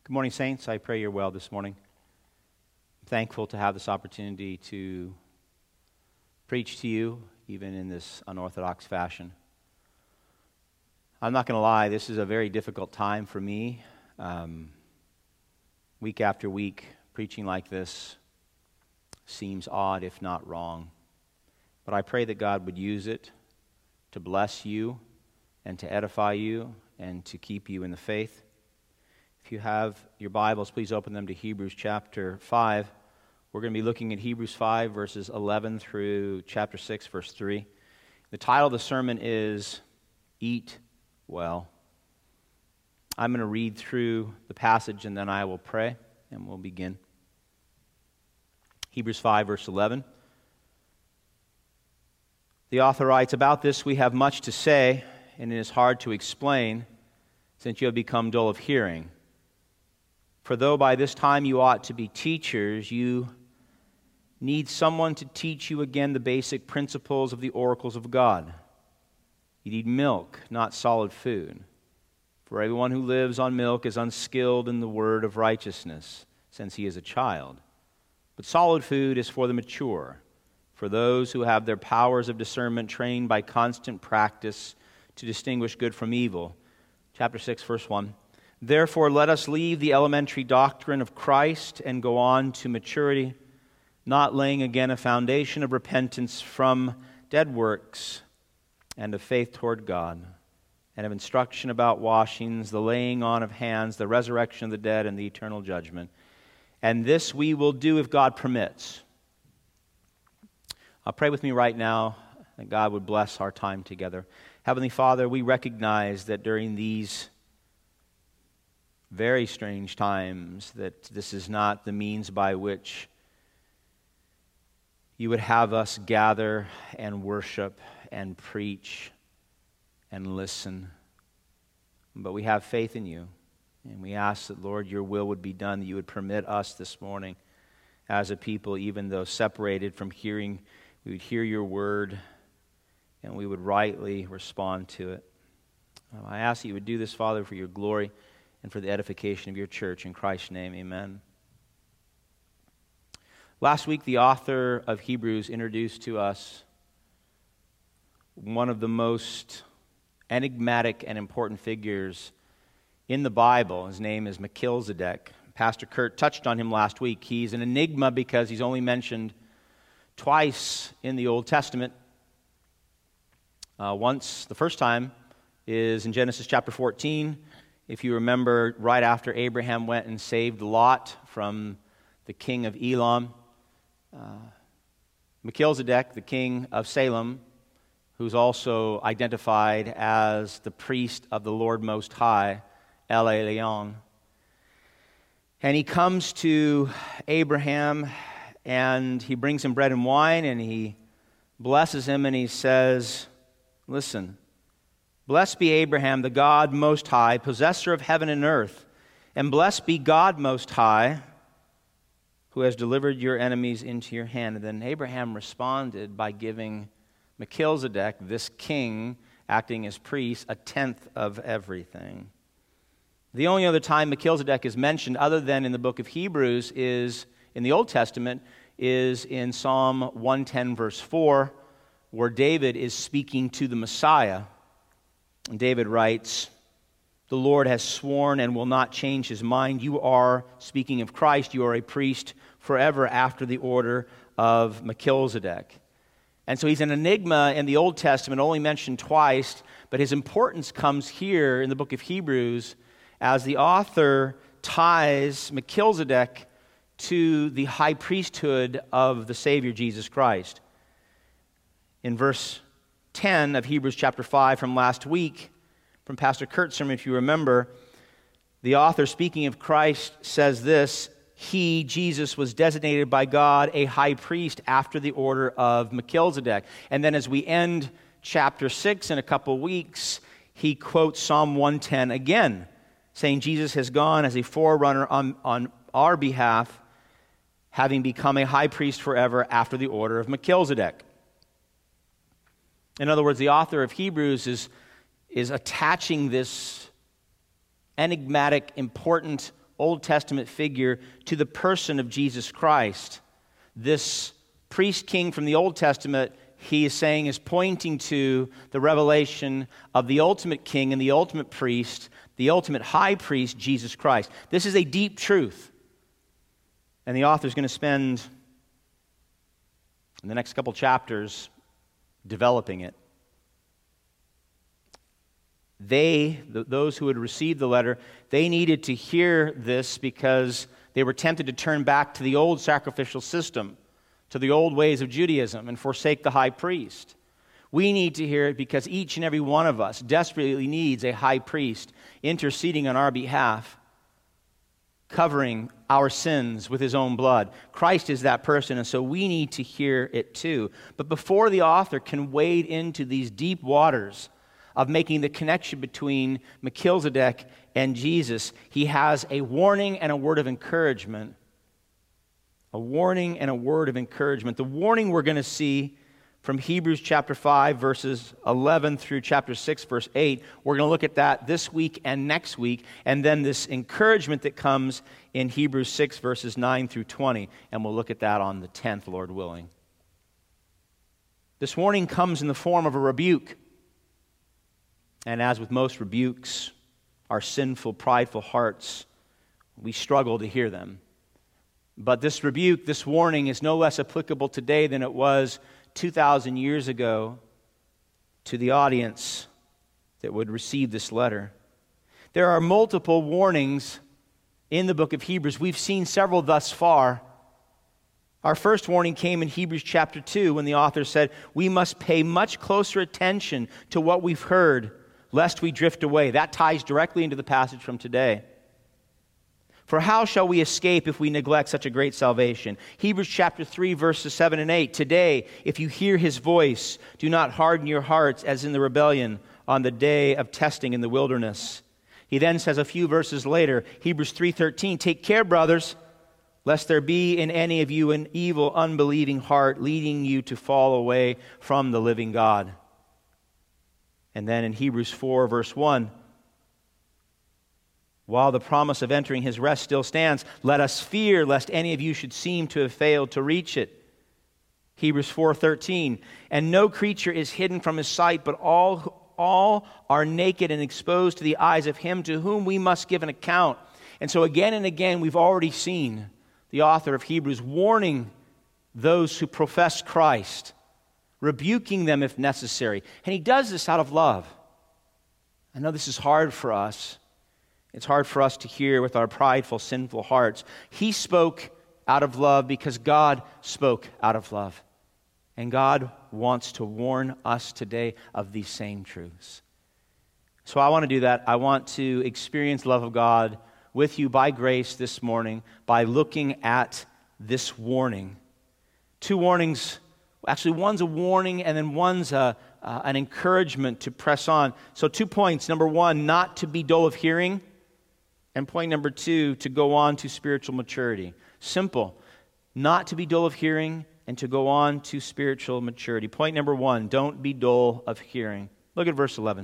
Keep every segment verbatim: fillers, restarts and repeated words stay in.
Good morning, saints. I pray you're well this morning. I'm thankful to have this opportunity to preach to you, even in this unorthodox fashion. I'm not going to lie, this is a very difficult time for me. Um, week after week, preaching like this seems odd, if not wrong. But I pray that God would use it to bless you and to edify you and to keep you in the faith. If you have your Bibles, please open them to Hebrews chapter five. We're going to be looking at Hebrews five, verses eleven through chapter six, verse three. The title of the sermon is Eat Well. I'm going to read through the passage and then I will pray and we'll begin. Hebrews five, verse eleven. The author writes, "About this we have much to say, and it is hard to explain, since you have become dull of hearing. For though by this time you ought to be teachers, you need someone to teach you again the basic principles of the oracles of God. You need milk, not solid food. For everyone who lives on milk is unskilled in the word of righteousness, since he is a child. But solid food is for the mature, for those who have their powers of discernment trained by constant practice to distinguish good from evil." Chapter six, verse one. "Therefore let us leave the elementary doctrine of Christ and go on to maturity, not laying again a foundation of repentance from dead works and of faith toward God, and of instruction about washings, the laying on of hands, the resurrection of the dead, and the eternal judgment. And this we will do if God permits." I'll pray with me right now that God would bless our time together. Heavenly Father, we recognize that during these very strange times, that this is not the means by which you would have us gather and worship and preach and listen. But we have faith in you, and we ask that, Lord, your will would be done, that you would permit us this morning as a people, even though separated from hearing, we would hear your word and we would rightly respond to it. I ask that you would do this, Father, for your glory and for the edification of your church. In Christ's name, amen. Last week, the author of Hebrews introduced to us one of the most enigmatic and important figures in the Bible. His name is Melchizedek. Pastor Kurt touched on him last week. He's an enigma because he's only mentioned twice in the Old Testament. Uh, once, the first time, is in Genesis chapter fourteen. If you remember, right after Abraham went and saved Lot from the king of Elam, uh, Melchizedek, the king of Salem, who's also identified as the priest of the Lord Most High, El Elyon. And he comes to Abraham, and he brings him bread and wine, and he blesses him, and he says, "Listen, blessed be Abraham, the God Most High, possessor of heaven and earth, and blessed be God Most High, who has delivered your enemies into your hand." And then Abraham responded by giving Melchizedek, this king, acting as priest, a tenth of everything. The only other time Melchizedek is mentioned, other than in the book of Hebrews, is in the Old Testament, is in Psalm one ten, verse four, where David is speaking to the Messiah. And David writes, "The Lord has sworn and will not change his mind. You are," speaking of Christ, "you are a priest forever after the order of Melchizedek." And so he's an enigma in the Old Testament, only mentioned twice, but his importance comes here in the book of Hebrews as the author ties Melchizedek to the high priesthood of the Savior Jesus Christ. In verse ten of Hebrews chapter five from last week, from Pastor Kurt's sermon, if you remember, the author, speaking of Christ, says this: "He, Jesus, was designated by God a high priest after the order of Melchizedek." And then as we end chapter six in a couple weeks, he quotes Psalm one ten again, saying Jesus has gone as a forerunner on, on our behalf, having become a high priest forever after the order of Melchizedek. In other words, the author of Hebrews is, is attaching this enigmatic, important Old Testament figure to the person of Jesus Christ. This priest king from the Old Testament, he is saying, is pointing to the revelation of the ultimate king and the ultimate priest, the ultimate high priest, Jesus Christ. This is a deep truth. And the author is going to spend in the next couple chapters developing it. They, th- those who had received the letter, they needed to hear this because they were tempted to turn back to the old sacrificial system, to the old ways of Judaism, and forsake the high priest. We need to hear it because each and every one of us desperately needs a high priest interceding on our behalf, covering our sins with his own blood. Christ is that person, and so we need to hear it too. But before the author can wade into these deep waters of making the connection between Melchizedek and Jesus, he has a warning and a word of encouragement. A warning and a word of encouragement. The warning we're going to see from Hebrews chapter five, verses eleven through chapter six, verse eight. We're going to look at that this week and next week. And then this encouragement that comes in Hebrews six, verses nine through twenty. And we'll look at that on the tenth, Lord willing. This warning comes in the form of a rebuke. And as with most rebukes, our sinful, prideful hearts, we struggle to hear them. But this rebuke, this warning, is no less applicable today than it was two thousand years ago to the audience that would receive this letter. There are multiple warnings in the book of Hebrews. We've seen several thus far. Our first warning came in Hebrews chapter two when the author said, "We must pay much closer attention to what we've heard, lest we drift away." That ties directly into the passage from today. For how shall we escape if we neglect such a great salvation? Hebrews chapter three, verses seven and eight. Today, if you hear his voice, do not harden your hearts as in the rebellion on the day of testing in the wilderness. He then says a few verses later, Hebrews three thirteen, "Take care, brothers, lest there be in any of you an evil, unbelieving heart, leading you to fall away from the living God." And then in Hebrews four, verse one, "While the promise of entering his rest still stands, let us fear lest any of you should seem to have failed to reach it." Hebrews four thirteen, "And no creature is hidden from his sight, but all, all are naked and exposed to the eyes of him to whom we must give an account." And so again and again, we've already seen the author of Hebrews warning those who profess Christ, rebuking them if necessary. And he does this out of love. I know this is hard for us. It's hard for us to hear with our prideful, sinful hearts. He spoke out of love because God spoke out of love. And God wants to warn us today of these same truths. So I want to do that. I want to experience the love of God with you by grace this morning by looking at this warning. Two warnings. Actually, one's a warning and then one's a, uh, an encouragement to press on. So two points. Number one, not to be dull of hearing. And point number two, to go on to spiritual maturity. Simple. Not to be dull of hearing and to go on to spiritual maturity. Point number one, don't be dull of hearing. Look at verse eleven.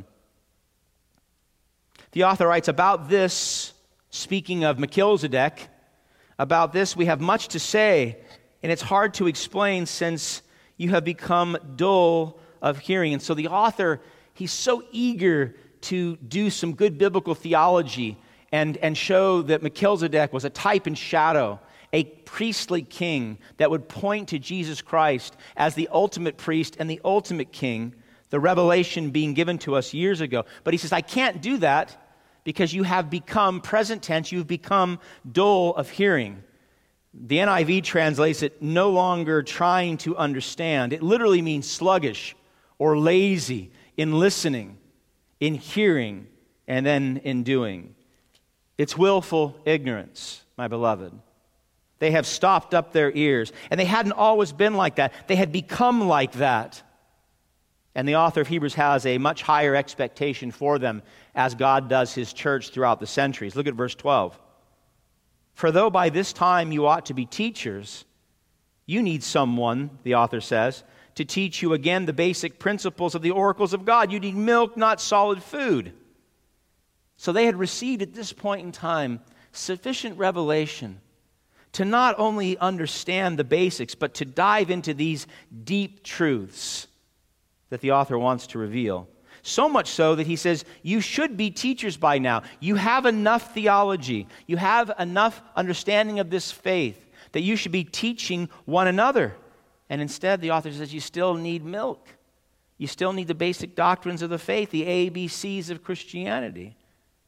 The author writes, "About this," speaking of Melchizedek, "about this we have much to say, and it's hard to explain since you have become dull of hearing." And so the author, he's so eager to do some good biblical theology and, and show that Melchizedek was a type and shadow, a priestly king that would point to Jesus Christ as the ultimate priest and the ultimate king, the revelation being given to us years ago. But he says, I can't do that because you have become, present tense, you've become dull of hearing. The N I V translates it, no longer trying to understand. It literally means sluggish or lazy in listening, in hearing, and then in doing. It's willful ignorance, my beloved. They have stopped up their ears, and they hadn't always been like that. They had become like that. And the author of Hebrews has a much higher expectation for them as God does his church throughout the centuries. Look at verse twelve. "For though by this time you ought to be teachers, you need someone," the author says, "to teach you again the basic principles of the oracles of God. You need milk, not solid food." So they had received at this point in time sufficient revelation to not only understand the basics, but to dive into these deep truths that the author wants to reveal. So much so that he says, you should be teachers by now. You have enough theology. You have enough understanding of this faith that you should be teaching one another. And instead, the author says, you still need milk. You still need the basic doctrines of the faith, the A B Cs of Christianity.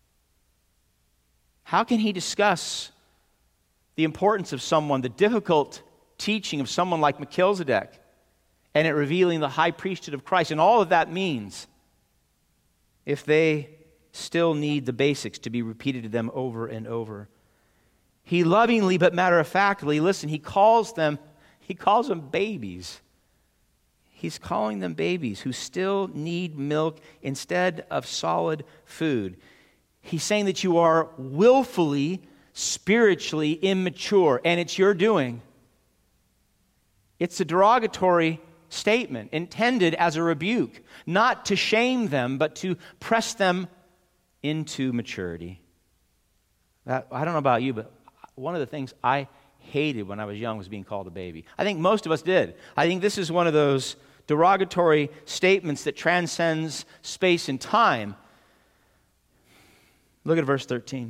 How can he discuss the importance of someone, the difficult teaching of someone like Melchizedek, and it revealing the high priesthood of Christ, and all of that means, if they still need the basics to be repeated to them over and over? He lovingly but matter-of-factly, listen, he calls them, he calls them babies. He's calling them babies who still need milk instead of solid food. He's saying that you are willfully, spiritually immature, and it's your doing. It's a derogatory statement intended as a rebuke, not to shame them, but to press them into maturity. That, I don't know about you, but one of the things I hated when I was young was being called a baby. I think most of us did. I think this is one of those derogatory statements that transcends space and time. Look at verse thirteen.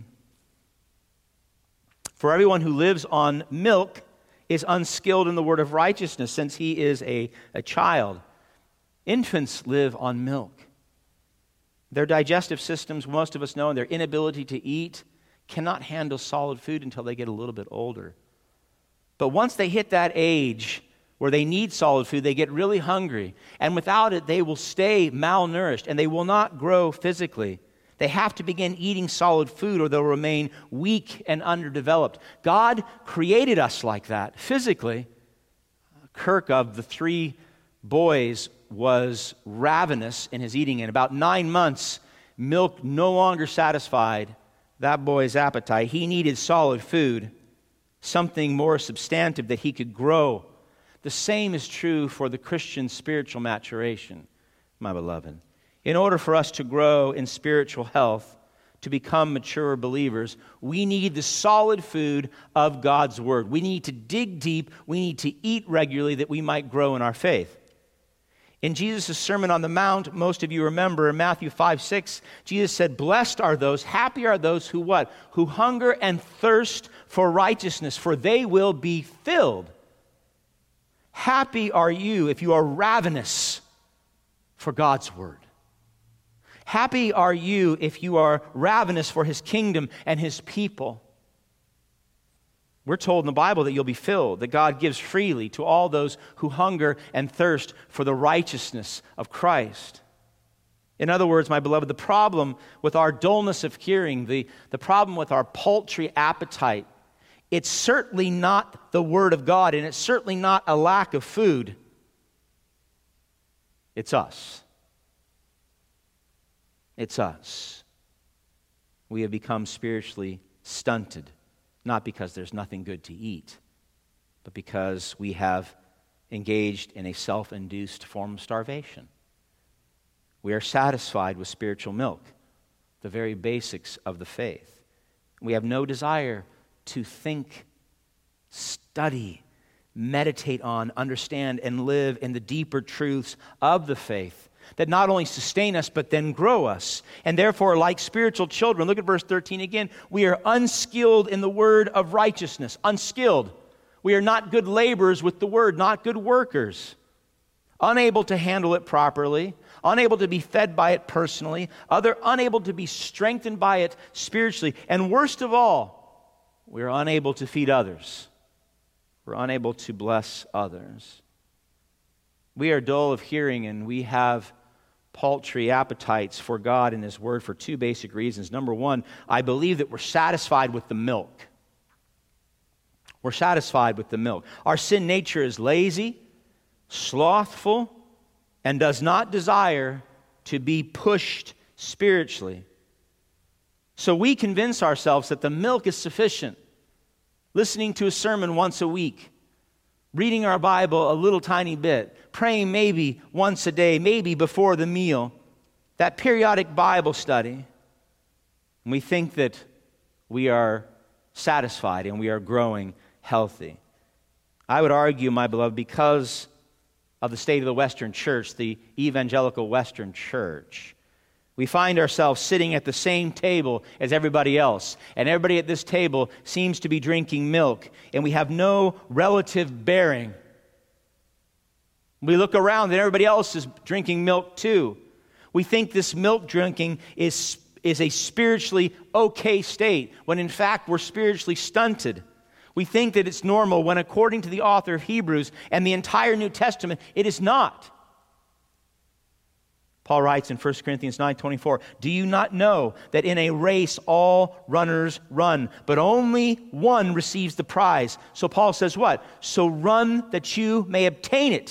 For everyone who lives on milk is unskilled in the word of righteousness, since he is a, a child. Infants live on milk. Their digestive systems, most of us know, and their inability to eat cannot handle solid food until they get a little bit older. But once they hit that age where they need solid food, they get really hungry. And without it, they will stay malnourished and they will not grow physically. They have to begin eating solid food or they'll remain weak and underdeveloped. God created us like that, physically. Kirk, of the three boys, was ravenous in his eating. In about nine months, milk no longer satisfied that boy's appetite. He needed solid food, something more substantive that he could grow. The same is true for the Christian spiritual maturation, my beloved. In order for us to grow in spiritual health, to become mature believers, we need the solid food of God's Word. We need to dig deep. We need to eat regularly that we might grow in our faith. In Jesus' Sermon on the Mount, most of you remember in Matthew five six, Jesus said, blessed are those, happy are those who what? Who hunger and thirst for righteousness, for they will be filled. Happy are you if you are ravenous for God's Word. Happy are you if you are ravenous for His kingdom and His people. We're told in the Bible that you'll be filled, that God gives freely to all those who hunger and thirst for the righteousness of Christ. In other words, my beloved, the problem with our dullness of hearing, the, the problem with our paltry appetite, it's certainly not the Word of God, and it's certainly not a lack of food. It's us. It's us. We have become spiritually stunted, not because there's nothing good to eat, but because we have engaged in a self-induced form of starvation. We are satisfied with spiritual milk, the very basics of the faith. We have no desire to think, study, meditate on, understand, and live in the deeper truths of the faith that not only sustain us, but then grow us. And therefore, like spiritual children, look at verse thirteen again, we are unskilled in the word of righteousness. Unskilled. We are not good laborers with the word, not good workers. Unable to handle it properly, unable to be fed by it personally, other unable to be strengthened by it spiritually. And worst of all, we are unable to feed others. We're unable to bless others. We are dull of hearing, and we have paltry appetites for God and His Word for two basic reasons. Number one, I believe that we're satisfied with the milk. We're satisfied with the milk. Our sin nature is lazy, slothful, and does not desire to be pushed spiritually. So we convince ourselves that the milk is sufficient. Listening to a sermon once a week, reading our Bible a little tiny bit, praying maybe once a day, maybe before the meal, that periodic Bible study. And we think that we are satisfied and we are growing healthy. I would argue, my beloved, because of the state of the Western church, the evangelical Western church, we find ourselves sitting at the same table as everybody else, and everybody at this table seems to be drinking milk, and we have no relative bearing. We look around and everybody else is drinking milk too. We think this milk drinking is, is a spiritually okay state, when in fact we're spiritually stunted. We think that it's normal when, according to the author of Hebrews and the entire New Testament, it is not. Paul writes in First Corinthians nine twenty-four, "Do you not know that in a race all runners run, but only one receives the prize?" So Paul says what? "So run that you may obtain it."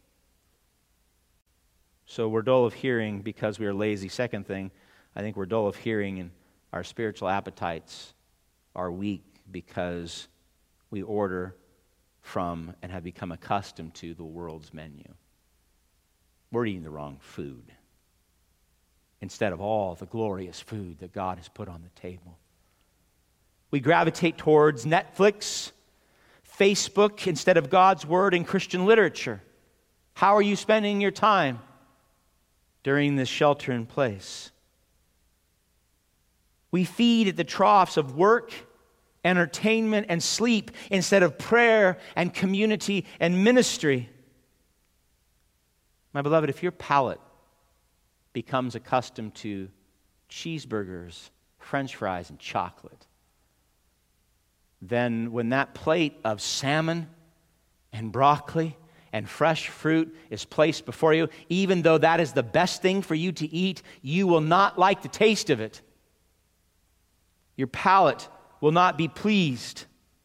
So we're dull of hearing because we are lazy. Second thing, I think we're dull of hearing and our spiritual appetites are weak because we order from and have become accustomed to the world's menu. We're eating the wrong food instead of all the glorious food that God has put on the table. We gravitate towards Netflix, Facebook, instead of God's Word and Christian literature. How are you spending your time during this shelter in place? We feed at the troughs of work, entertainment, and sleep instead of prayer and community and ministry. My beloved, if your palate becomes accustomed to cheeseburgers, French fries, and chocolate, then when that plate of salmon and broccoli and fresh fruit is placed before you, even though that is the best thing for you to eat, you will not like the taste of it. Your palate will not be pleased.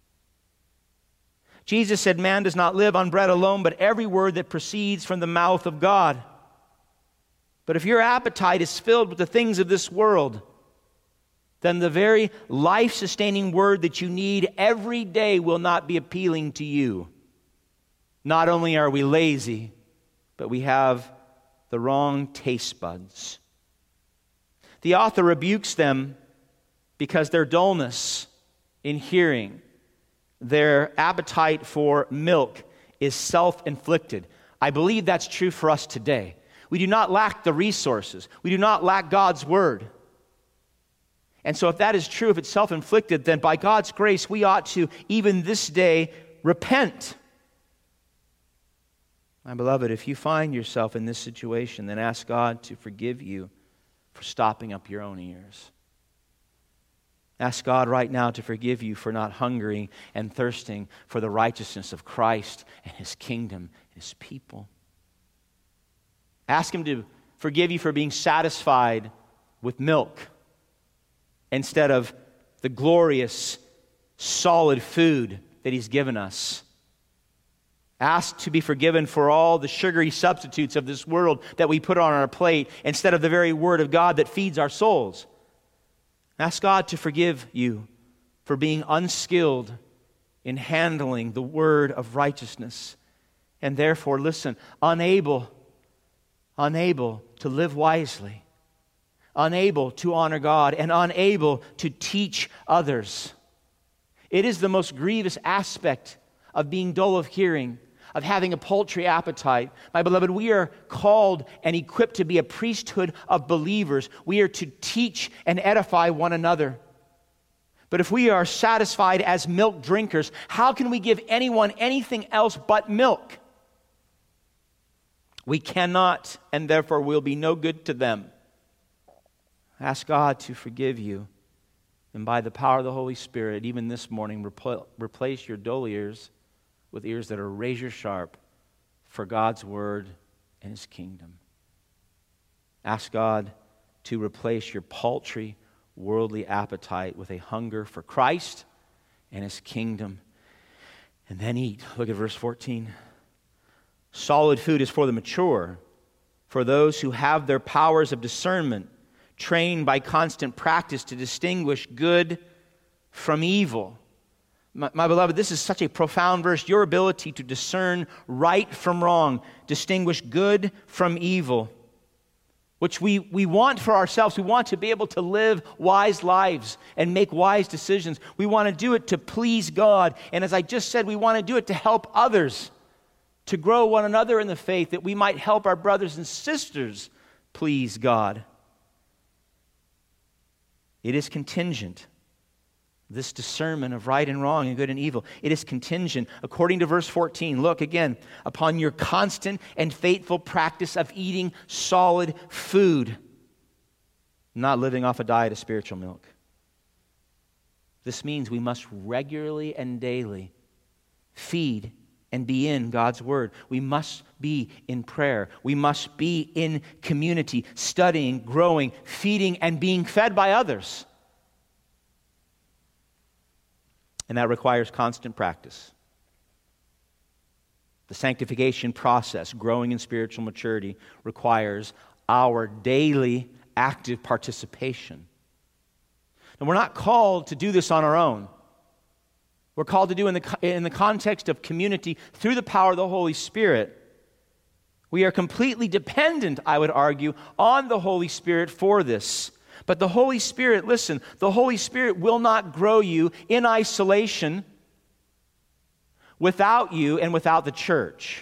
Jesus said, "Man does not live on bread alone, but every word that proceeds from the mouth of God." But if your appetite is filled with the things of this world, then the very life-sustaining word that you need every day will not be appealing to you. Not only are we lazy, but we have the wrong taste buds. The author rebukes them because their dullness in hearing, their appetite for milk is self-inflicted. I believe that's true for us today. We do not lack the resources. We do not lack God's Word. And so if that is true, if it's self-inflicted, then by God's grace, we ought to, even this day, repent. My beloved, if you find yourself in this situation, then ask God to forgive you for stopping up your own ears. Ask God right now to forgive you for not hungering and thirsting for the righteousness of Christ and His kingdom and His people. Ask Him to forgive you for being satisfied with milk instead of the glorious, solid food that He's given us. Ask to be forgiven for all the sugary substitutes of this world that we put on our plate instead of the very Word of God that feeds our souls. Ask God to forgive you for being unskilled in handling the word of righteousness and therefore, listen, unable, unable to live wisely, unable to honor God, and unable to teach others. It is the most grievous aspect of being dull of hearing, of having a paltry appetite. My beloved, we are called and equipped to be a priesthood of believers. We are to teach and edify one another. But if we are satisfied as milk drinkers, how can we give anyone anything else but milk? We cannot, and therefore will be no good to them. Ask God to forgive you, and by the power of the Holy Spirit, even this morning, repl- replace your dull ears with ears that are razor sharp for God's word and His kingdom. Ask God to replace your paltry, worldly appetite with a hunger for Christ and His kingdom. And then eat. Look at verse fourteen. Solid food is for the mature, for those who have their powers of discernment trained by constant practice to distinguish good from evil. My, my beloved, this is such a profound verse. Your ability to discern right from wrong, distinguish good from evil. which we, we want for ourselves. We want to be able to live wise lives and make wise decisions. We want to do it to please God. And as I just said, we want to do it to help others, to grow one another in the faith, that we might help our brothers and sisters please God. It is contingent. This discernment of right and wrong and good and evil, it is contingent, according to verse fourteen, look again, upon your constant and faithful practice of eating solid food, not living off a diet of spiritual milk. This means we must regularly and daily feed and be in God's Word. We must be in prayer. We must be in community, studying, growing, feeding, and being fed by others. And that requires constant practice. The sanctification process, growing in spiritual maturity, requires our daily active participation. And we're not called to do this on our own. We're called to do in the, in the context of community through the power of the Holy Spirit. We are completely dependent, I would argue, on the Holy Spirit for this. But the Holy Spirit, listen, the Holy Spirit will not grow you in isolation without you and without the church.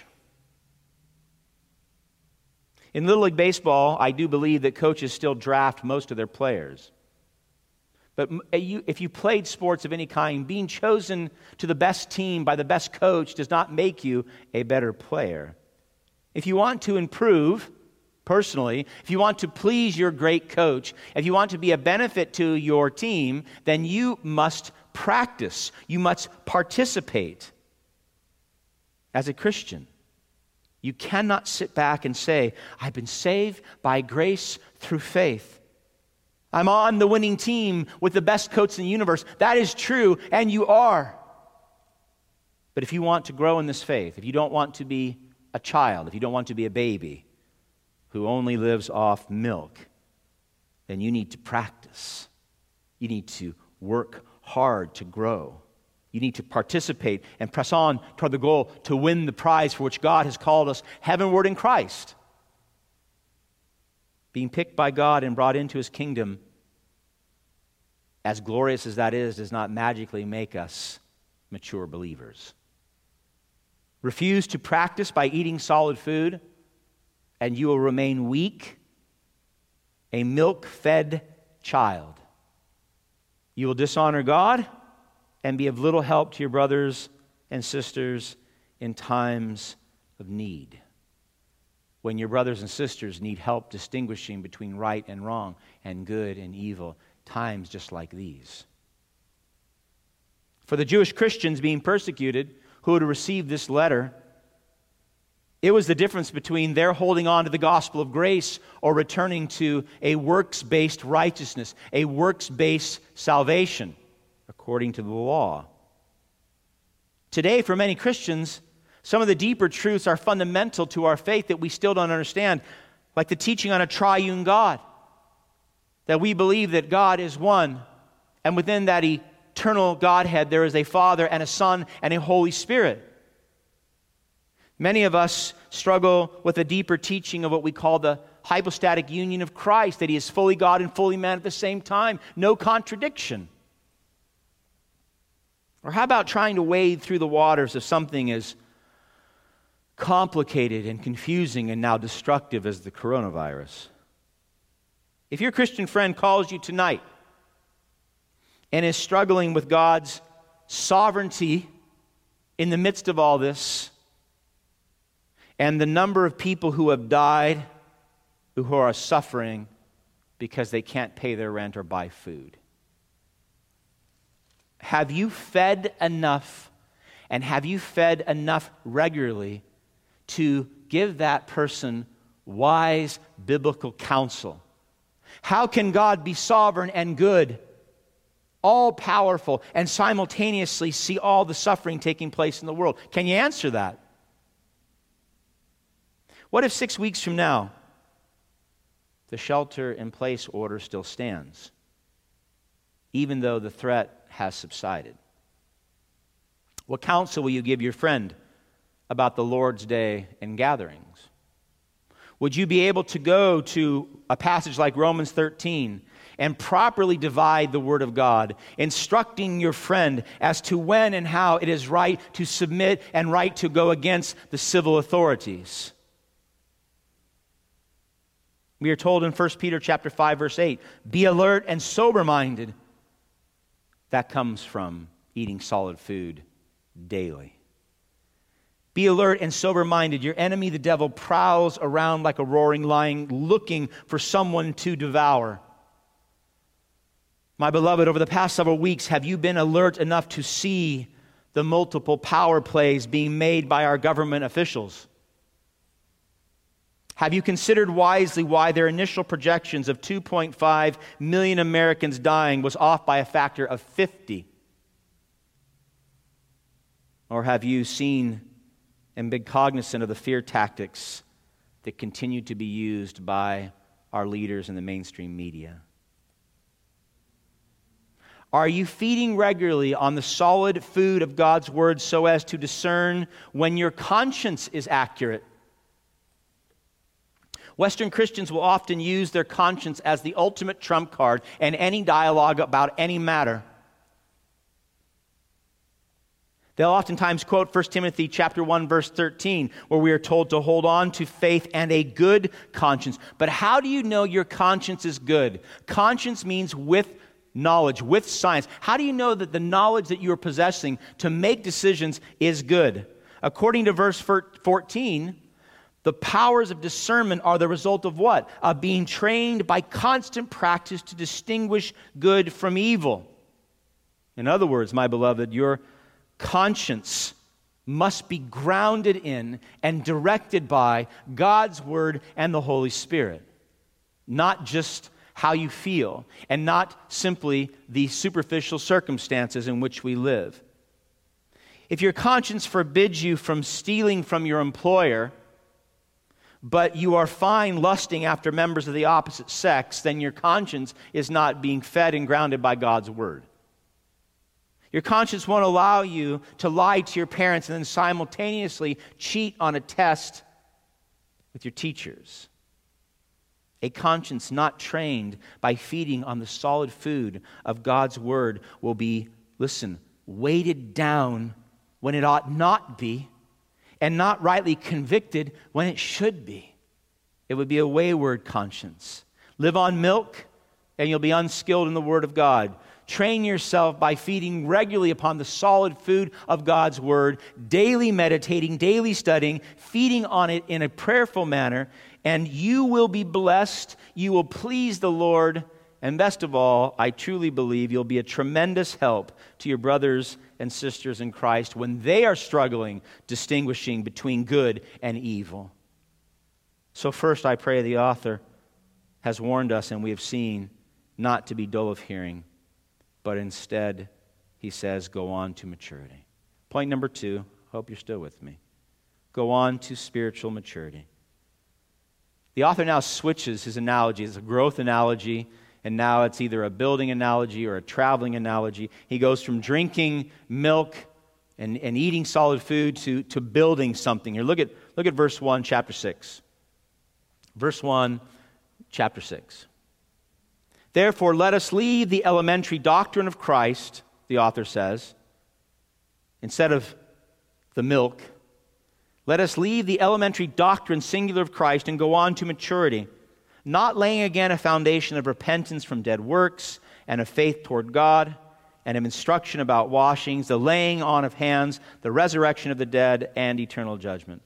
In Little League Baseball, I do believe that coaches still draft most of their players. But if you played sports of any kind, being chosen to the best team by the best coach does not make you a better player. If you want to improve personally, if you want to please your great coach, if you want to be a benefit to your team, then you must practice. You must participate. As a Christian, you cannot sit back and say, I've been saved by grace through faith. I'm on the winning team with the best coach in the universe. That is true, and you are. But if you want to grow in this faith, if you don't want to be a child, if you don't want to be a baby who only lives off milk, then you need to practice. You need to work hard to grow. You need to participate and press on toward the goal to win the prize for which God has called us heavenward in Christ. Being picked by God and brought into His kingdom, as glorious as that is, does not magically make us mature believers. Refuse to practice by eating solid food, and you will remain weak, a milk-fed child. You will dishonor God and be of little help to your brothers and sisters in times of need. When your brothers and sisters need help distinguishing between right and wrong and good and evil, times just like these. For the Jewish Christians being persecuted who would receive this letter, it was the difference between their holding on to the gospel of grace or returning to a works-based righteousness, a works-based salvation, according to the law. Today, for many Christians, some of the deeper truths are fundamental to our faith that we still don't understand, like the teaching on a triune God, that we believe that God is one, and within that eternal Godhead there is a Father and a Son and a Holy Spirit. Many of us struggle with a deeper teaching of what we call the hypostatic union of Christ, that He is fully God and fully man at the same time. No contradiction. Or how about trying to wade through the waters of something as complicated and confusing and now destructive as the coronavirus? If your Christian friend calls you tonight and is struggling with God's sovereignty in the midst of all this, and the number of people who have died, who are suffering because they can't pay their rent or buy food, have you fed enough, and have you fed enough regularly to give that person wise biblical counsel? How can God be sovereign and good, all-powerful, and simultaneously see all the suffering taking place in the world? Can you answer that? What if six weeks from now, the shelter-in-place order still stands, even though the threat has subsided? What counsel will you give your friend about the Lord's Day and gatherings? Would you be able to go to a passage like Romans thirteen and properly divide the Word of God, instructing your friend as to when and how it is right to submit and right to go against the civil authorities? We are told in First Peter chapter five, verse eight, be alert and sober-minded. That comes from eating solid food daily. Be alert and sober-minded. Your enemy, the devil, prowls around like a roaring lion, looking for someone to devour. My beloved, over the past several weeks, have you been alert enough to see the multiple power plays being made by our government officials? Have you considered wisely why their initial projections of two point five million Americans dying was off by a factor of fifty? Or have you seen and been cognizant of the fear tactics that continue to be used by our leaders in the mainstream media? Are you feeding regularly on the solid food of God's Word so as to discern when your conscience is accurate? Western Christians will often use their conscience as the ultimate trump card in any dialogue about any matter. They'll oftentimes quote First Timothy chapter one, verse thirteen, where we are told to hold on to faith and a good conscience. But how do you know your conscience is good? Conscience means with knowledge, with science. How do you know that the knowledge that you are possessing to make decisions is good? According to verse fourteen, the powers of discernment are the result of what? Of being trained by constant practice to distinguish good from evil. In other words, my beloved, your conscience must be grounded in and directed by God's Word and the Holy Spirit. Not just how you feel, and not simply the superficial circumstances in which we live. If your conscience forbids you from stealing from your employer, but you are fine lusting after members of the opposite sex, then your conscience is not being fed and grounded by God's Word. Your conscience won't allow you to lie to your parents and then simultaneously cheat on a test with your teachers. A conscience not trained by feeding on the solid food of God's Word will be, listen, weighted down when it ought not be, and not rightly convicted when it should be. It would be a wayward conscience. Live on milk, and you'll be unskilled in the Word of God. Train yourself by feeding regularly upon the solid food of God's Word, daily meditating, daily studying, feeding on it in a prayerful manner, and you will be blessed, you will please the Lord, and best of all, I truly believe you'll be a tremendous help to your brothers and sisters in Christ when they are struggling distinguishing between good and evil. So first, I pray the author has warned us, and we have seen, not to be dull of hearing, but instead, he says, go on to maturity. Point number two, hope you're still with me. Go on to spiritual maturity. The author now switches his analogy. It's a growth analogy, and now it's either a building analogy or a traveling analogy. He goes from drinking milk and, and eating solid food to, to building something. Here, look at, look at verse one, chapter six. Verse one, chapter six. Therefore, let us leave the elementary doctrine of Christ, the author says, instead of the milk. Let us leave the elementary doctrine singular of Christ and go on to maturity, not laying again a foundation of repentance from dead works and of faith toward God and of instruction about washings, the laying on of hands, the resurrection of the dead, and eternal judgment.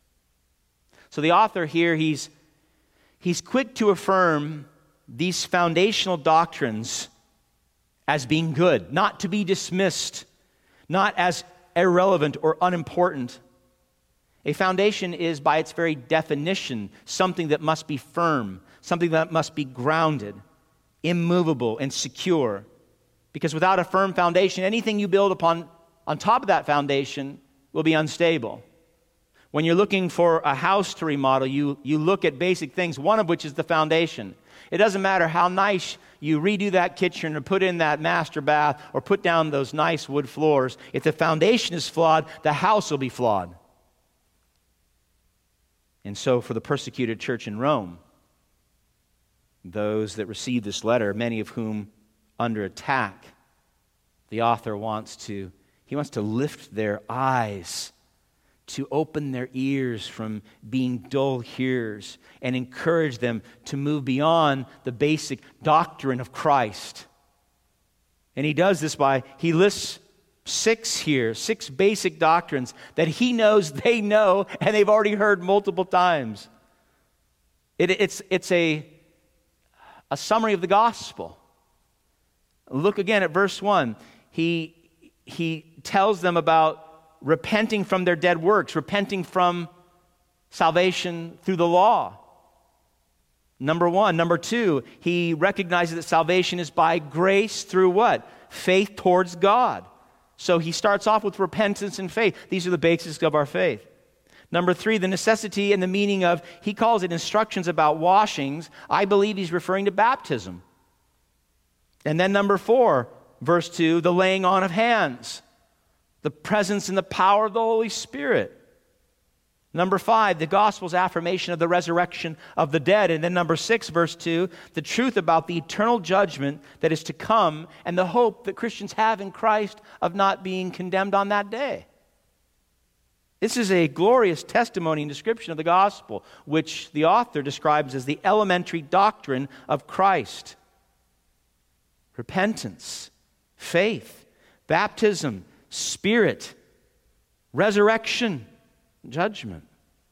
So the author here, he's, he's quick to affirm these foundational doctrines as being good, not to be dismissed, not as irrelevant or unimportant. A foundation is, by its very definition, something that must be firm, something that must be grounded, immovable, and secure. Because without a firm foundation, anything you build upon on top of that foundation will be unstable. When you're looking for a house to remodel, you, you look at basic things, one of which is the foundation. It doesn't matter how nice you redo that kitchen or put in that master bath or put down those nice wood floors. If the foundation is flawed, the house will be flawed. And so for the persecuted church in Rome, those that received this letter, many of whom under attack, the author wants to, he wants to lift their eyes, to open their ears from being dull hearers and encourage them to move beyond the basic doctrine of Christ. And he does this by, he lists six here, six basic doctrines that he knows they know and they've already heard multiple times. It, it's, it's a, a summary of the gospel. Look again at verse one. He, he tells them about repenting from their dead works, repenting from salvation through the law. Number one. Number two, he recognizes that salvation is by grace through what? Faith towards God. So he starts off with repentance and faith. These are the basics of our faith. Number three, the necessity and the meaning of, he calls it instructions about washings. I believe he's referring to baptism. And then number four, verse two, the laying on of hands, the presence and the power of the Holy Spirit. Number five, the gospel's affirmation of the resurrection of the dead. And then number six, verse two, the truth about the eternal judgment that is to come and the hope that Christians have in Christ of not being condemned on that day. This is a glorious testimony and description of the gospel, which the author describes as the elementary doctrine of Christ. Repentance, faith, baptism, Spirit, resurrection, judgment.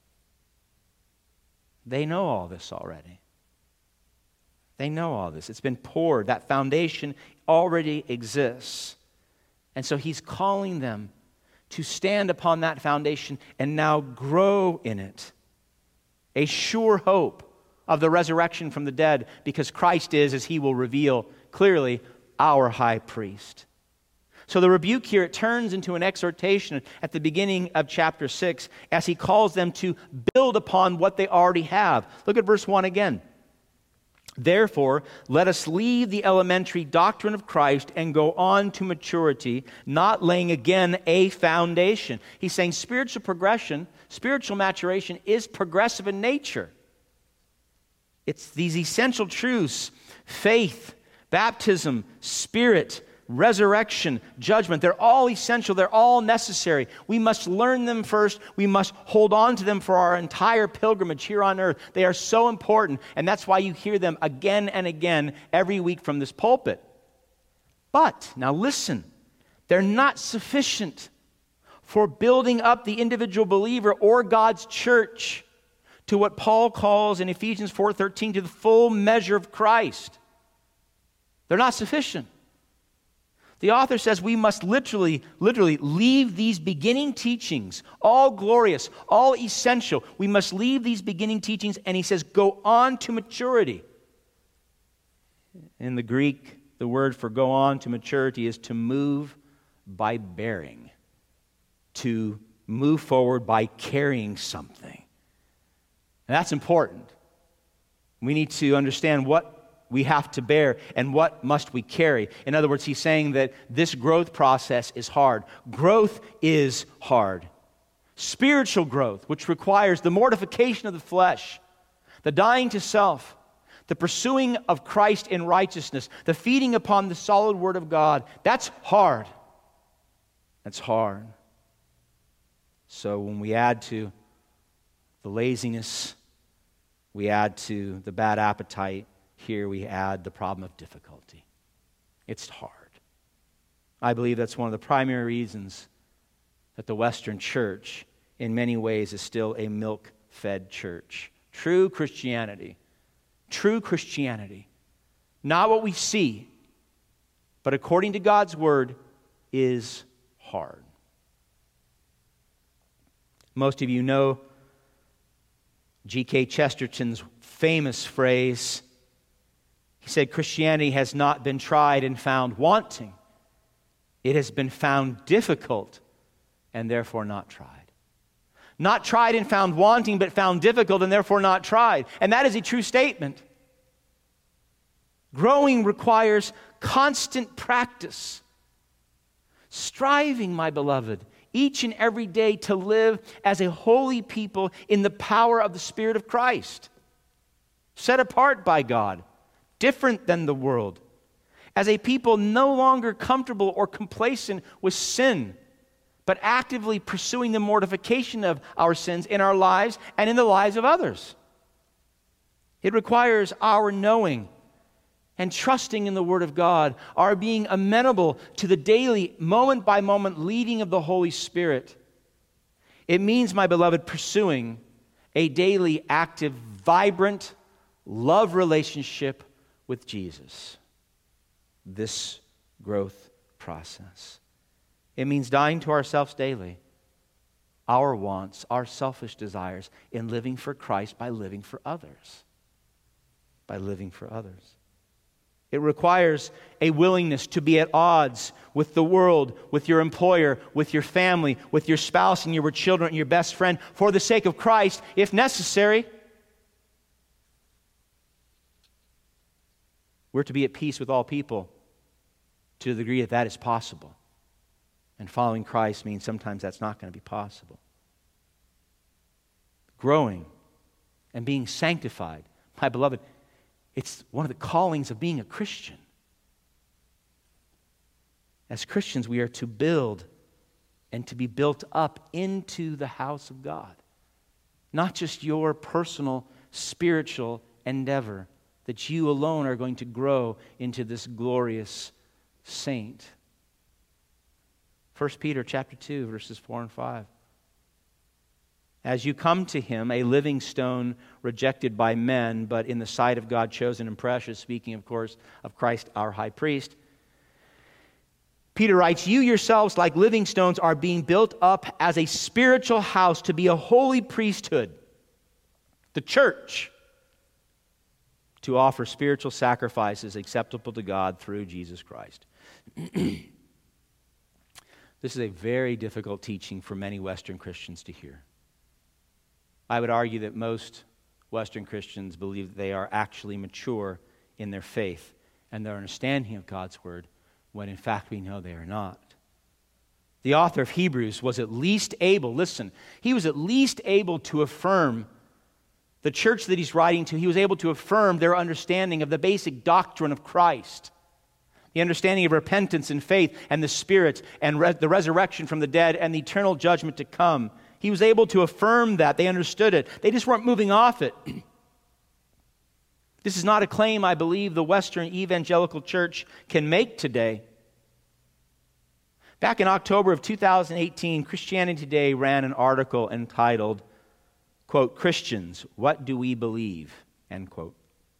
They know all this already. They know all this. It's been poured. That foundation already exists. And so he's calling them to stand upon that foundation and now grow in it. A sure hope of the resurrection from the dead, because Christ is, as he will reveal clearly, our high priest. So the rebuke here, it turns into an exhortation at the beginning of chapter six as he calls them to build upon what they already have. Look at verse one again. Therefore, let us leave the elementary doctrine of Christ and go on to maturity, not laying again a foundation. He's saying spiritual progression, spiritual maturation is progressive in nature. It's these essential truths, faith, baptism, Spirit, resurrection, judgment. They're all essential. They're all necessary. We must learn them first. We must hold on to them for our entire pilgrimage here on earth. They are so important, and that's why you hear them again and again every week from this pulpit. But, now listen, they're not sufficient for building up the individual believer or God's church to what Paul calls in Ephesians four thirteen, to the full measure of Christ. They're not sufficient. The author says we must literally, literally leave these beginning teachings, all glorious, all essential. We must leave these beginning teachings, and he says, go on to maturity. In the Greek, the word for go on to maturity is to move by bearing, to move forward by carrying something. And that's important. We need to understand what we have to bear and what must we carry. In other words, he's saying that this growth process is hard. Growth is hard. Spiritual growth, which requires the mortification of the flesh, the dying to self, the pursuing of Christ in righteousness, the feeding upon the solid word of God, that's hard. That's hard. So when we add to the laziness, we add to the bad appetite, here we add the problem of difficulty. It's hard. I believe that's one of the primary reasons that the Western church, in many ways, is still a milk-fed church. True Christianity, true Christianity, not what we see, but according to God's word, is hard. Most of you know G K Chesterton's famous phrase. He said, Christianity has not been tried and found wanting. It has been found difficult and therefore not tried. Not tried and found wanting, but found difficult and therefore not tried. And that is a true statement. Growing requires constant practice. Striving, my beloved, each and every day to live as a holy people in the power of the Spirit of Christ, set apart by God, different than the world, as a people no longer comfortable or complacent with sin, but actively pursuing the mortification of our sins in our lives and in the lives of others. It requires our knowing and trusting in the Word of God, our being amenable to the daily, moment-by-moment leading of the Holy Spirit. It means, my beloved, pursuing a daily, active, vibrant love relationship with Jesus. This growth process. It means dying to ourselves daily, our wants, our selfish desires, in living for Christ by living for others. By living for others. It requires a willingness to be at odds with the world, with your employer, with your family, with your spouse and your children and your best friend for the sake of Christ, if necessary. We're to be at peace with all people to the degree that that is possible. And following Christ means sometimes that's not going to be possible. Growing and being sanctified, my beloved, it's one of the callings of being a Christian. As Christians, we are to build and to be built up into the house of God. Not just your personal spiritual endeavor, that you alone are going to grow into this glorious saint. First Peter chapter two, verses four and five. As you come to him, a living stone rejected by men, but in the sight of God chosen and precious, speaking, of course, of Christ our high priest. Peter writes, you yourselves, like living stones, are being built up as a spiritual house to be a holy priesthood, the church, to offer spiritual sacrifices acceptable to God through Jesus Christ. This is a very difficult teaching for many Western Christians to hear. I would argue that most Western Christians believe that they are actually mature in their faith and their understanding of God's Word, when in fact we know they are not. The author of Hebrews was at least able, listen, he was at least able to affirm the church that he's writing to. He was able to affirm their understanding of the basic doctrine of Christ, the understanding of repentance and faith and the Spirit and re- the resurrection from the dead and the eternal judgment to come. He was able to affirm that. They understood it. They just weren't moving off it. This is not a claim I believe the Western evangelical church can make today. Back in October of two thousand eighteen, Christianity Today ran an article entitled, quote, Christians, what do we believe? End quote.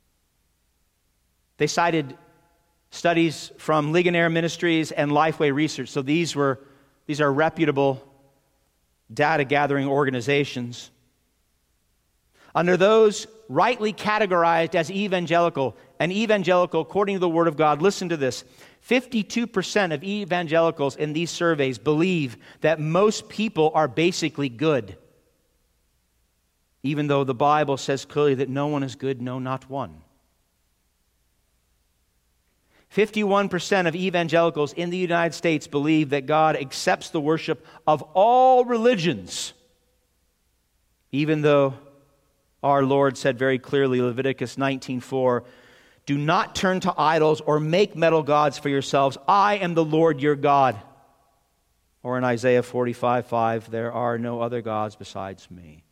They cited studies from Ligonier Ministries and Lifeway Research. So these were these are reputable data gathering organizations. Under those rightly categorized as evangelical, and evangelical according to the Word of God, listen to this, fifty-two percent of evangelicals in these surveys believe that most people are basically good, even though the Bible says clearly that no one is good, no, not one. fifty-one percent of evangelicals in the United States believe that God accepts the worship of all religions, even though our Lord said very clearly, Leviticus nineteen four, do not turn to idols or make metal gods for yourselves. I am the Lord your God. Or in Isaiah forty-five five, there are no other gods besides me.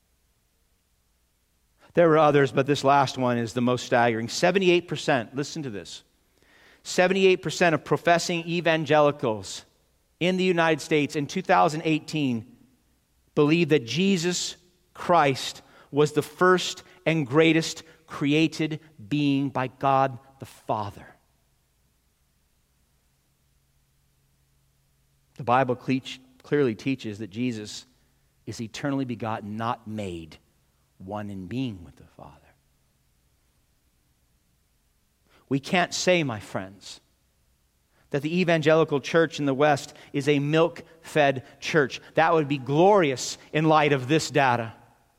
There were others, but this last one is the most staggering. seventy-eight percent, listen to this. seventy-eight percent of professing evangelicals in the United States in two thousand eighteen believe that Jesus Christ was the first and greatest created being by God the Father. The Bible clearly teaches that Jesus is eternally begotten, not made, one in being with the Father. We can't say, my friends, that the evangelical church in the West is a milk-fed church. That would be glorious in light of this data.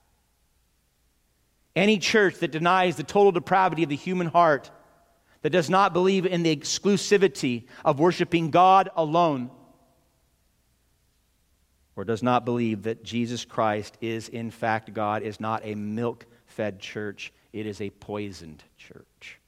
Any church that denies the total depravity of the human heart, that does not believe in the exclusivity of worshiping God alone, or does not believe that Jesus Christ is in fact God is not a milk-fed church. It is a poisoned church.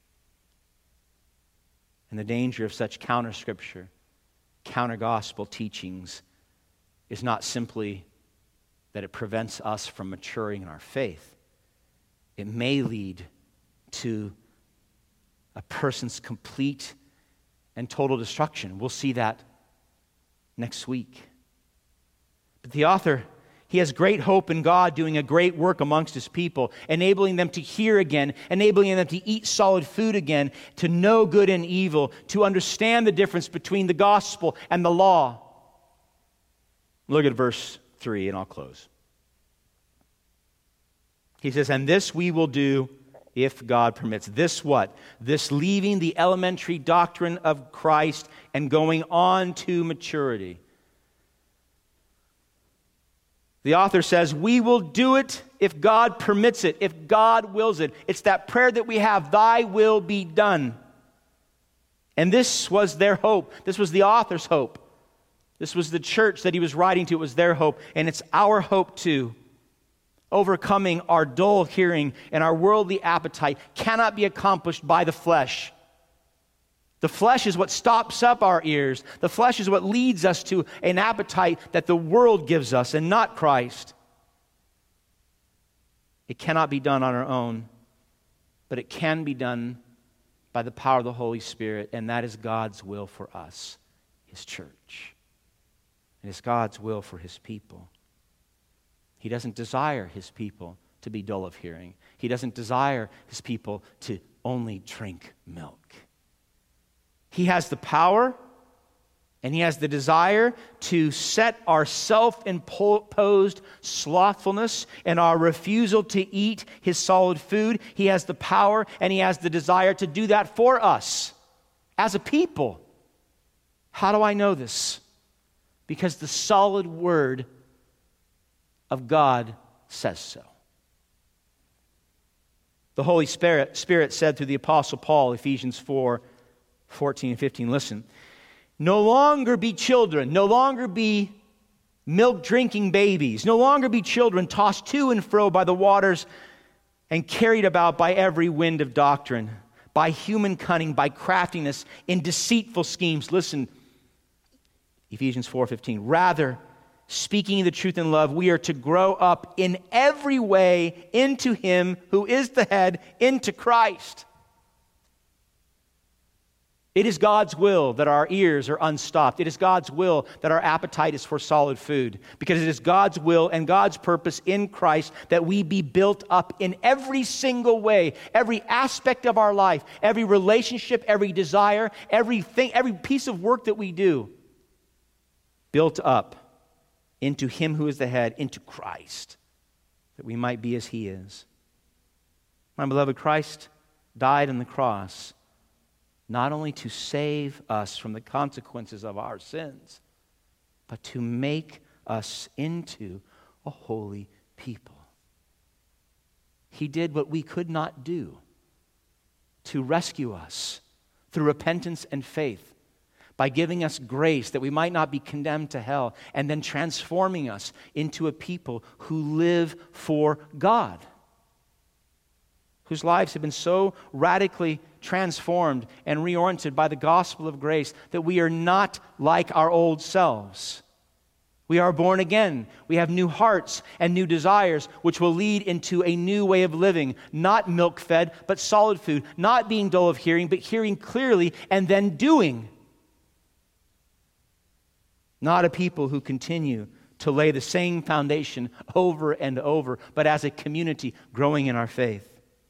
And the danger of such counter-scripture, counter-gospel teachings is not simply that it prevents us from maturing in our faith. It may lead to a person's complete and total destruction. We'll see that next week. But the author, he has great hope in God doing a great work amongst his people, enabling them to hear again, enabling them to eat solid food again, to know good and evil, to understand the difference between the gospel and the law. Look at verse three, and I'll close. He says, and this we will do if God permits. This what? This leaving the elementary doctrine of Christ and going on to maturity. The author says, we will do it if God permits it, if God wills it. It's that prayer that we have, thy will be done. And this was their hope. This was the author's hope. This was the church that he was writing to. It was their hope. And it's our hope too. Overcoming our dull hearing and our worldly appetite cannot be accomplished by the flesh. The flesh is what stops up our ears. The flesh is what leads us to an appetite that the world gives us and not Christ. It cannot be done on our own, but it can be done by the power of the Holy Spirit, and that is God's will for us, His church. It is God's will for His people. He doesn't desire His people to be dull of hearing. He doesn't desire His people to only drink milk. He has the power and He has the desire to set our self-imposed slothfulness and our refusal to eat His solid food. He has the power and He has the desire to do that for us as a people. How do I know this? Because the solid Word of God says so. The Holy Spirit, Spirit said through the Apostle Paul, Ephesians four, fourteen and fifteen, listen, no longer be children, no longer be milk-drinking babies, no longer be children tossed to and fro by the waters and carried about by every wind of doctrine, by human cunning, by craftiness, in deceitful schemes. Listen, Ephesians four fifteen, rather, speaking the truth in love, we are to grow up in every way into Him who is the head, into Christ. It is God's will that our ears are unstopped. It is God's will that our appetite is for solid food. Because it is God's will and God's purpose in Christ that we be built up in every single way, every aspect of our life, every relationship, every desire, everything, every piece of work that we do. Built up into Him who is the head, into Christ, that we might be as He is. My beloved, Christ died on the cross not only to save us from the consequences of our sins, but to make us into a holy people. He did what we could not do, to rescue us through repentance and faith, by giving us grace that we might not be condemned to hell, and then transforming us into a people who live for God, whose lives have been so radically transformed and reoriented by the gospel of grace that we are not like our old selves. We are born again. We have new hearts and new desires, which will lead into a new way of living, not milk-fed, but solid food, not being dull of hearing, but hearing clearly and then doing. Not a people who continue to lay the same foundation over and over, but as a community growing in our faith.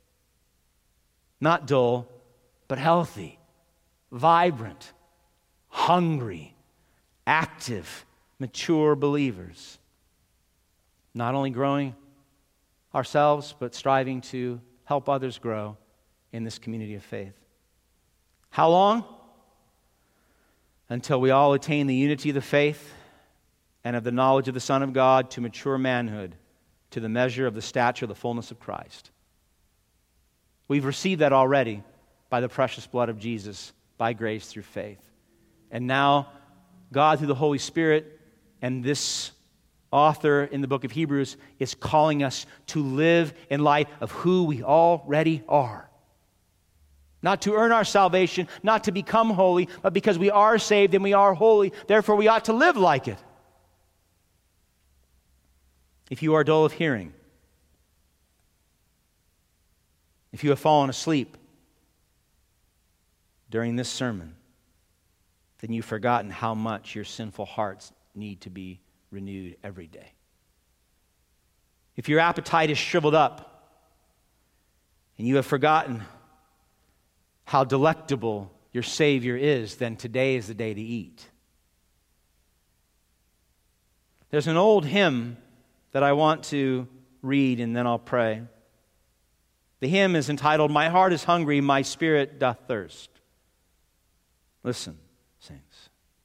Not dull, but healthy, vibrant, hungry, active, mature believers. Not only growing ourselves, but striving to help others grow in this community of faith. How long? Until we all attain the unity of the faith and of the knowledge of the Son of God, to mature manhood, to the measure of the stature of the fullness of Christ. We've received that already by the precious blood of Jesus, by grace through faith. And now, God, through the Holy Spirit and this author in the book of Hebrews is calling us to live in light of who we already are. Not to earn our salvation, not to become holy, but because we are saved and we are holy, therefore we ought to live like it. If you are dull of hearing, if you have fallen asleep during this sermon, then you've forgotten how much your sinful hearts need to be renewed every day. If your appetite is shriveled up and you have forgotten how delectable your Savior is, then today is the day to eat. There's an old hymn that I want to read and then I'll pray. The hymn is entitled, "My heart is hungry, my spirit doth thirst." Listen, saints.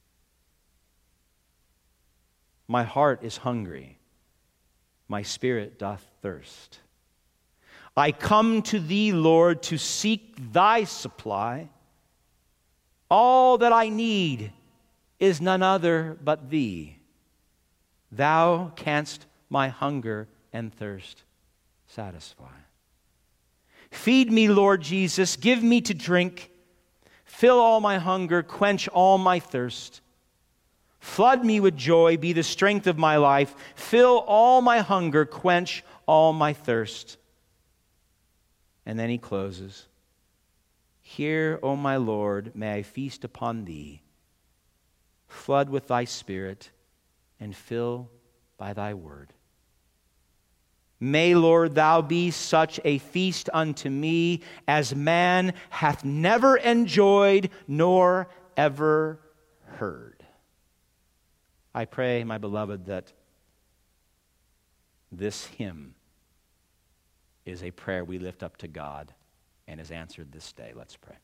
My heart is hungry, my spirit doth thirst. I come to thee, Lord, to seek thy supply. All that I need is none other but thee. Thou canst my hunger and thirst satisfy. Feed me, Lord Jesus, give me to drink. Fill all my hunger, quench all my thirst. Flood me with joy, be the strength of my life. Fill all my hunger, quench all my thirst. And then he closes. Here, O my Lord, may I feast upon thee. Flood with thy spirit and fill by thy word. May, Lord, thou be such a feast unto me as man hath never enjoyed nor ever heard. I pray, my beloved, that this hymn is a prayer we lift up to God and is answered this day. Let's pray.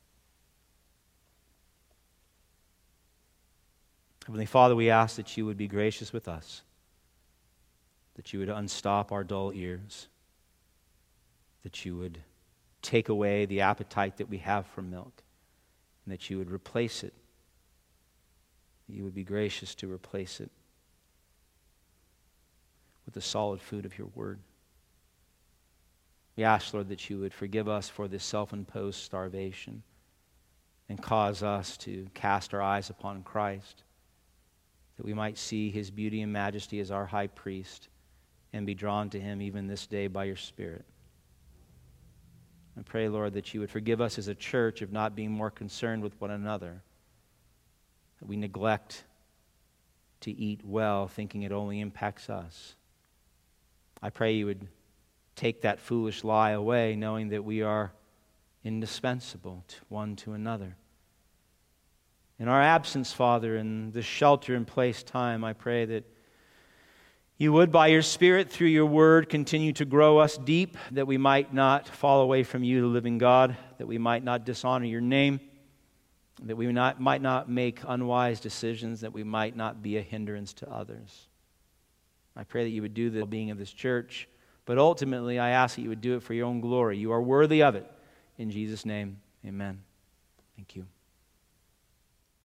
Heavenly Father, we ask that you would be gracious with us, that you would unstop our dull ears, that you would take away the appetite that we have for milk, and that you would replace it, that you would be gracious to replace it with the solid food of your word. We ask, Lord, that you would forgive us for this self-imposed starvation and cause us to cast our eyes upon Christ, that we might see his beauty and majesty as our high priest and be drawn to him even this day by your Spirit. I pray, Lord, that you would forgive us as a church of not being more concerned with one another, that we neglect to eat well, thinking it only impacts us. I pray you would take that foolish lie away, knowing that we are indispensable to one to another. In our absence, Father, in this shelter-in-place time, I pray that you would, by your Spirit, through your word, continue to grow us deep, that we might not fall away from you, the living God, that we might not dishonor your name, that we not, might not make unwise decisions, that we might not be a hindrance to others. I pray that you would do the well-being of this church, but ultimately I ask that you would do it for your own glory. You are worthy of it. In Jesus' name, amen. Thank you.